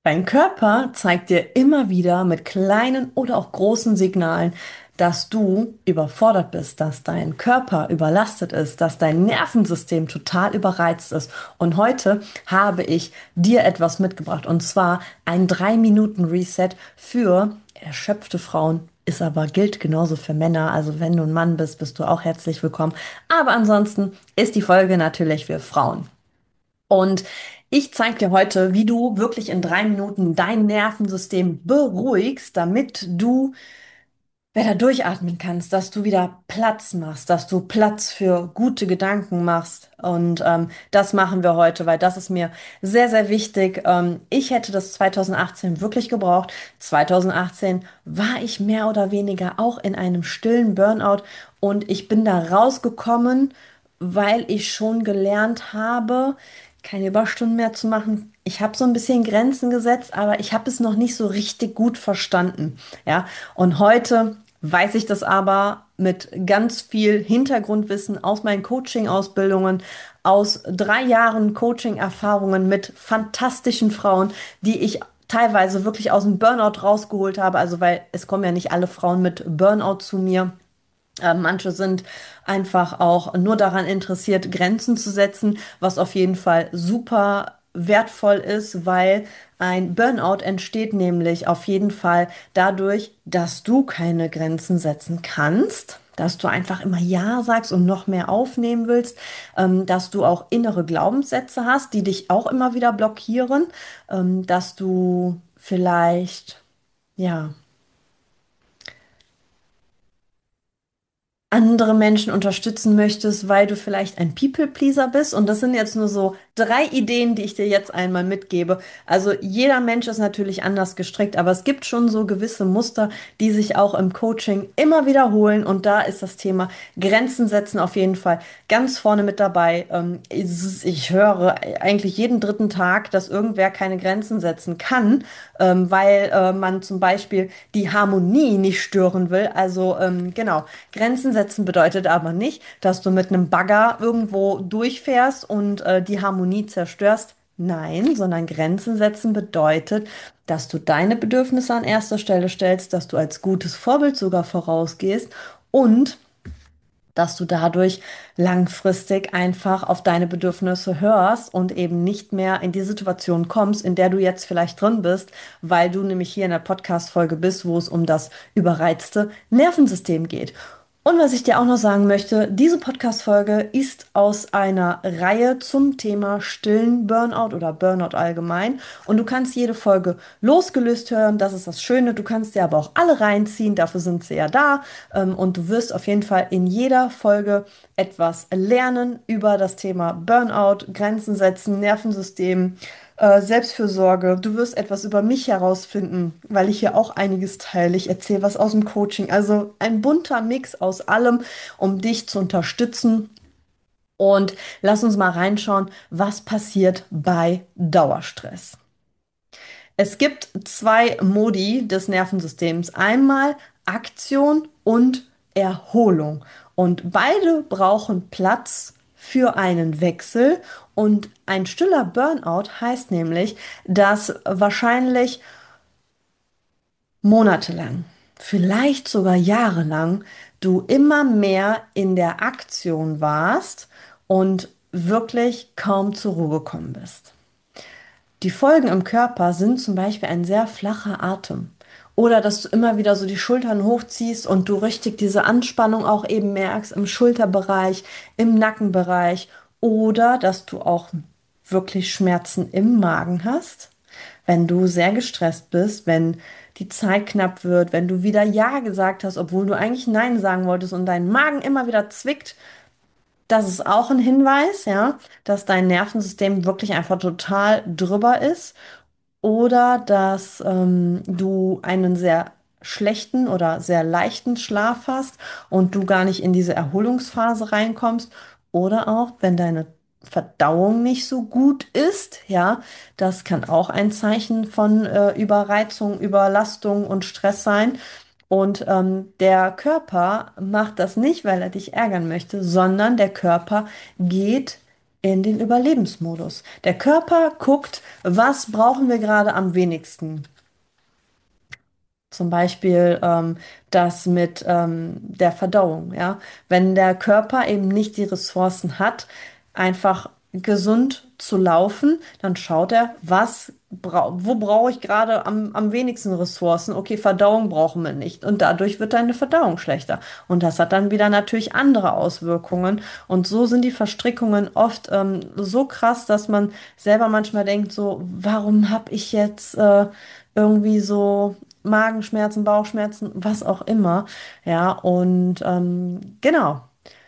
Dein Körper zeigt dir immer wieder mit kleinen oder auch großen Signalen, dass du überfordert bist, dass dein Körper überlastet ist, dass dein Nervensystem total überreizt ist. Und heute habe ich dir etwas mitgebracht, und zwar ein 3 Minuten Reset für erschöpfte Frauen. Ist aber gilt genauso für Männer. Also wenn du ein Mann bist, bist du auch herzlich willkommen. Aber ansonsten ist die Folge natürlich für Frauen. Und ich zeige dir heute, wie du wirklich in 3 Minuten dein Nervensystem beruhigst, damit du wieder durchatmen kannst, dass du wieder Platz machst, dass du Platz für gute Gedanken machst. Und das machen wir heute, weil das ist mir sehr, sehr wichtig. Ich hätte das 2018 wirklich gebraucht. 2018 war ich mehr oder weniger auch in einem stillen Burnout und ich bin da rausgekommen, weil ich schon gelernt habe, keine Überstunden mehr zu machen. Ich habe so ein bisschen Grenzen gesetzt, aber ich habe es noch nicht so richtig gut verstanden. Ja, und heute weiß ich das aber mit ganz viel Hintergrundwissen aus meinen Coaching-Ausbildungen, aus 3 Jahren Coaching-Erfahrungen mit fantastischen Frauen, die ich teilweise wirklich aus dem Burnout rausgeholt habe. Also, weil es kommen ja nicht alle Frauen mit Burnout zu mir. Manche sind einfach auch nur daran interessiert, Grenzen zu setzen, was auf jeden Fall super wertvoll ist, weil ein Burnout entsteht nämlich auf jeden Fall dadurch, dass du keine Grenzen setzen kannst, dass du einfach immer Ja sagst und noch mehr aufnehmen willst, dass du auch innere Glaubenssätze hast, die dich auch immer wieder blockieren, dass du vielleicht, ja, andere Menschen unterstützen möchtest, weil du vielleicht ein People-Pleaser bist. Und das sind jetzt nur so 3 Ideen, die ich dir jetzt einmal mitgebe. Also jeder Mensch ist natürlich anders gestrickt, aber es gibt schon so gewisse Muster, die sich auch im Coaching immer wiederholen. Und da ist das Thema Grenzen setzen auf jeden Fall ganz vorne mit dabei. Ich höre eigentlich jeden dritten Tag, dass irgendwer keine Grenzen setzen kann, weil man zum Beispiel die Harmonie nicht stören will. Also genau, Grenzen setzen bedeutet aber nicht, dass du mit einem Bagger irgendwo durchfährst und die Harmonie zerstörst. Nein, sondern Grenzen setzen bedeutet, dass du deine Bedürfnisse an erster Stelle stellst, dass du als gutes Vorbild sogar vorausgehst und dass du dadurch langfristig einfach auf deine Bedürfnisse hörst und eben nicht mehr in die Situation kommst, in der du jetzt vielleicht drin bist, weil du nämlich hier in der Podcast-Folge bist, wo es um das überreizte Nervensystem geht. Und was ich dir auch noch sagen möchte, diese Podcast-Folge ist aus einer Reihe zum Thema stillen Burnout oder Burnout allgemein. Und du kannst jede Folge losgelöst hören, das ist das Schöne. Du kannst dir aber auch alle reinziehen, dafür sind sie ja da. Und du wirst auf jeden Fall in jeder Folge etwas lernen über das Thema Burnout, Grenzen setzen, Nervensystem, Selbstfürsorge. Du wirst etwas über mich herausfinden, weil ich hier auch einiges teile. Ich erzähle was aus dem Coaching. Also ein bunter Mix aus allem, um dich zu unterstützen. Und lass uns mal reinschauen, was passiert bei Dauerstress. Es gibt 2 Modi des Nervensystems. Einmal Aktion und Erholung. Und beide brauchen Platz für einen Wechsel. Und ein stiller Burnout heißt nämlich, dass wahrscheinlich monatelang, vielleicht sogar jahrelang, du immer mehr in der Aktion warst und wirklich kaum zur Ruhe gekommen bist. Die Folgen im Körper sind zum Beispiel ein sehr flacher Atem. Oder dass du immer wieder so die Schultern hochziehst und du richtig diese Anspannung auch eben merkst im Schulterbereich, im Nackenbereich. Oder dass du auch wirklich Schmerzen im Magen hast, wenn du sehr gestresst bist, wenn die Zeit knapp wird, wenn du wieder Ja gesagt hast, obwohl du eigentlich Nein sagen wolltest und dein Magen immer wieder zwickt. Das ist auch ein Hinweis, ja, dass dein Nervensystem wirklich einfach total drüber ist oder dass du einen sehr schlechten oder sehr leichten Schlaf hast und du gar nicht in diese Erholungsphase reinkommst oder auch, wenn deine Verdauung nicht so gut ist, ja, das kann auch ein Zeichen von Überreizung, Überlastung und Stress sein. Und der Körper macht das nicht, weil er dich ärgern möchte, sondern der Körper geht in den Überlebensmodus. Der Körper guckt, was brauchen wir gerade am wenigsten. Zum Beispiel das mit der Verdauung, ja. Wenn der Körper eben nicht die Ressourcen hat, einfach gesund zu laufen, dann schaut er, wo brauche ich gerade am wenigsten Ressourcen? Okay, Verdauung brauchen wir nicht. Und dadurch wird deine Verdauung schlechter. Und das hat dann wieder natürlich andere Auswirkungen. Und so sind die Verstrickungen oft so krass, dass man selber manchmal denkt, so, warum habe ich jetzt irgendwie so Magenschmerzen, Bauchschmerzen, was auch immer. Ja, und genau.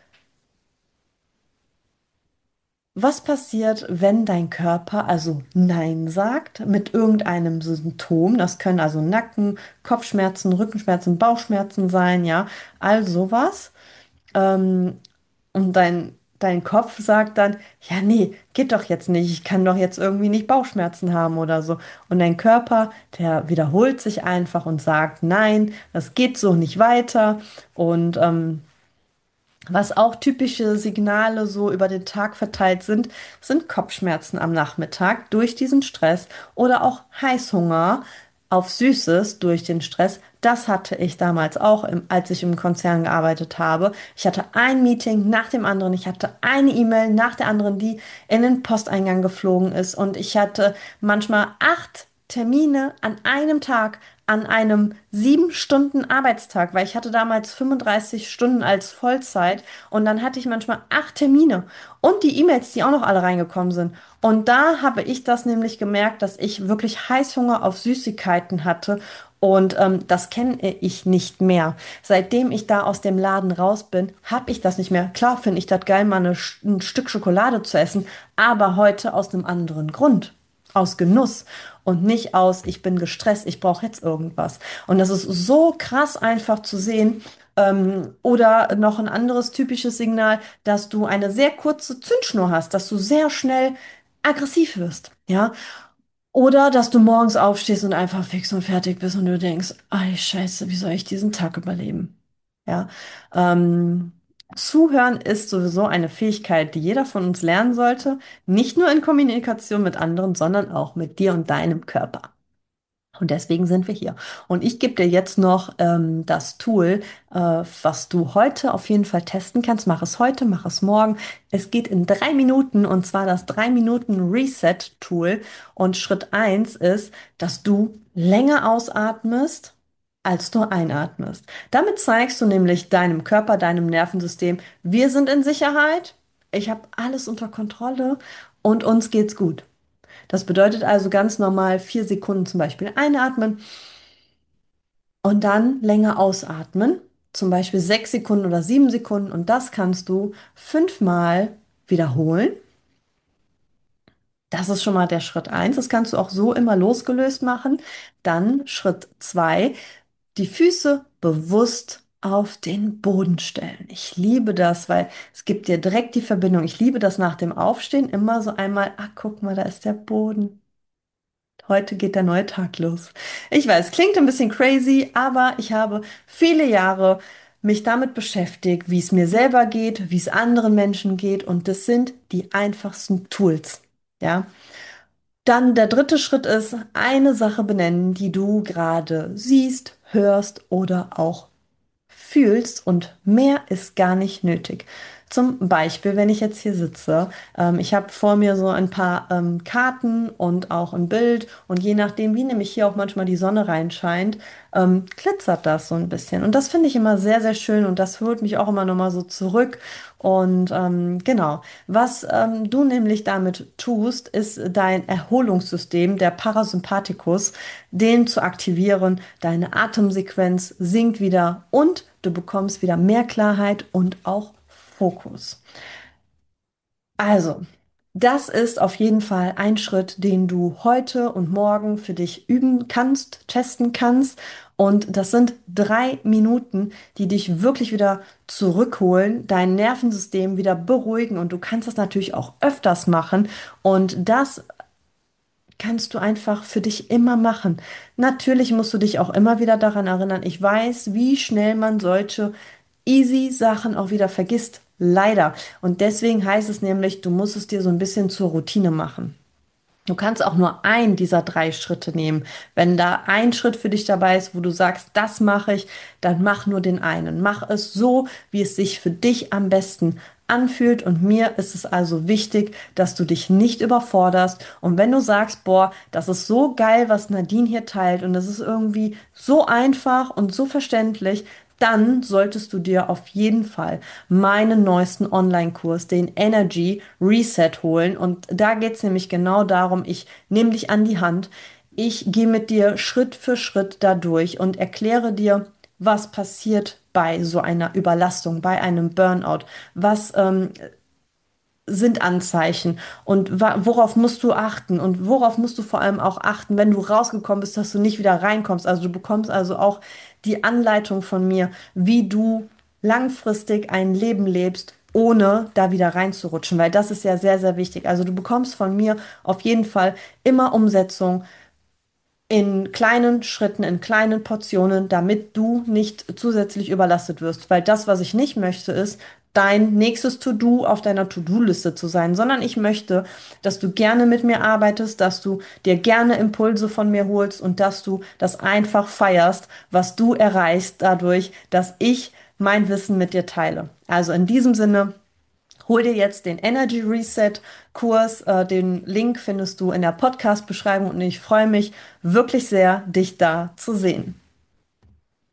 Was passiert, wenn dein Körper also Nein sagt mit irgendeinem Symptom? Das können also Nacken, Kopfschmerzen, Rückenschmerzen, Bauchschmerzen sein, ja, all sowas. Ähm, und dein Kopf sagt dann, ja, nee, geht doch jetzt nicht, ich kann doch jetzt irgendwie nicht Bauchschmerzen haben oder so. Und dein Körper, der wiederholt sich einfach und sagt, nein, das geht so nicht weiter. Und was auch typische Signale so über den Tag verteilt sind, sind Kopfschmerzen am Nachmittag durch diesen Stress oder auch Heißhunger auf Süßes durch den Stress. Das hatte ich damals auch, als ich im Konzern gearbeitet habe. Ich hatte ein Meeting nach dem anderen. Ich hatte eine E-Mail nach der anderen, die in den Posteingang geflogen ist. Und ich hatte manchmal 8 Termine an einem Tag, an einem 7 Stunden Arbeitstag, weil ich hatte damals 35 Stunden als Vollzeit und dann hatte ich manchmal 8 Termine und die E-Mails, die auch noch alle reingekommen sind. Und da habe ich das nämlich gemerkt, dass ich wirklich Heißhunger auf Süßigkeiten hatte und das kenne ich nicht mehr. Seitdem ich da aus dem Laden raus bin, habe ich das nicht mehr. Klar finde ich das geil, mal ein Stück Schokolade zu essen, aber heute aus einem anderen Grund. Aus Genuss und nicht aus, ich bin gestresst, ich brauche jetzt irgendwas. Und das ist so krass einfach zu sehen. Oder noch ein anderes typisches Signal, dass du eine sehr kurze Zündschnur hast, dass du sehr schnell aggressiv wirst, ja. Oder dass du morgens aufstehst und einfach fix und fertig bist und du denkst, ay, Scheiße, wie soll ich diesen Tag überleben? Ja. Ähm, Zuhören ist sowieso eine Fähigkeit, die jeder von uns lernen sollte, nicht nur in Kommunikation mit anderen, sondern auch mit dir und deinem Körper. Und deswegen sind wir hier. Und ich gebe dir jetzt noch das Tool, was du heute auf jeden Fall testen kannst. Mach es heute, mach es morgen. Es geht in 3 Minuten und zwar das 3 Minuten Reset-Tool. Und Schritt eins ist, dass du länger ausatmest, als du einatmest. Damit zeigst du nämlich deinem Körper, deinem Nervensystem, wir sind in Sicherheit, ich habe alles unter Kontrolle und uns geht's gut. Das bedeutet also ganz normal 4 Sekunden zum Beispiel einatmen und dann länger ausatmen. Zum Beispiel 6 Sekunden oder 7 Sekunden. Und das kannst du 5-mal wiederholen. Das ist schon mal der Schritt eins. Das kannst du auch so immer losgelöst machen. Dann Schritt zwei, die Füße bewusst auf den Boden stellen. Ich liebe das, weil es gibt dir direkt die Verbindung. Ich liebe das nach dem Aufstehen immer so einmal, ach, guck mal, da ist der Boden. Heute geht der neue Tag los. Ich weiß, klingt ein bisschen crazy, aber ich habe viele Jahre mich damit beschäftigt, wie es mir selber geht, wie es anderen Menschen geht und das sind die einfachsten Tools. Ja. Dann der dritte Schritt ist, eine Sache benennen, die du gerade siehst, hörst oder auch fühlst und mehr ist gar nicht nötig. Zum Beispiel, wenn ich jetzt hier sitze, ich habe vor mir so ein paar Karten und auch ein Bild und je nachdem, wie nämlich hier auch manchmal die Sonne reinscheint, glitzert das so ein bisschen. Und das finde ich immer sehr, sehr schön und das holt mich auch immer nochmal so zurück. Und genau, was du nämlich damit tust, ist dein Erholungssystem, der Parasympathikus, den zu aktivieren. Deine Atemsequenz sinkt wieder und du bekommst wieder mehr Klarheit und auch Fokus. Also, das ist auf jeden Fall ein Schritt, den du heute und morgen für dich üben kannst, testen kannst. Und das sind 3 Minuten, die dich wirklich wieder zurückholen, dein Nervensystem wieder beruhigen. Und du kannst das natürlich auch öfters machen. Und das kannst du einfach für dich immer machen. Natürlich musst du dich auch immer wieder daran erinnern. Ich weiß, wie schnell man solche easy Sachen auch wieder vergisst. Leider. Und deswegen heißt es nämlich, du musst es dir so ein bisschen zur Routine machen. Du kannst auch nur einen dieser drei Schritte nehmen. Wenn da ein Schritt für dich dabei ist, wo du sagst, das mache ich, dann mach nur den einen. Mach es so, wie es sich für dich am besten anfühlt. Und mir ist es also wichtig, dass du dich nicht überforderst. Und wenn du sagst, boah, das ist so geil, was Nadine hier teilt und das ist irgendwie so einfach und so verständlich, dann solltest du dir auf jeden Fall meinen neuesten Online-Kurs, den Energy Reset, holen. Und da geht es nämlich genau darum, ich nehme dich an die Hand, ich gehe mit dir Schritt für Schritt da durch und erkläre dir, was passiert bei so einer Überlastung, bei einem Burnout, was sind Anzeichen und worauf musst du achten und worauf musst du vor allem auch achten, wenn du rausgekommen bist, dass du nicht wieder reinkommst. Also du bekommst also auch die Anleitung von mir, wie du langfristig ein Leben lebst, ohne da wieder reinzurutschen, weil das ist ja sehr, sehr wichtig. Also du bekommst von mir auf jeden Fall immer Umsetzung in kleinen Schritten, in kleinen Portionen, damit du nicht zusätzlich überlastet wirst. Weil das, was ich nicht möchte, ist, dein nächstes To-Do auf deiner To-Do-Liste zu sein, sondern ich möchte, dass du gerne mit mir arbeitest, dass du dir gerne Impulse von mir holst und dass du das einfach feierst, was du erreichst dadurch, dass ich mein Wissen mit dir teile. Also in diesem Sinne, hol dir jetzt den Energy Reset Kurs. Den Link findest du in der Podcast-Beschreibung und ich freue mich wirklich sehr, dich da zu sehen.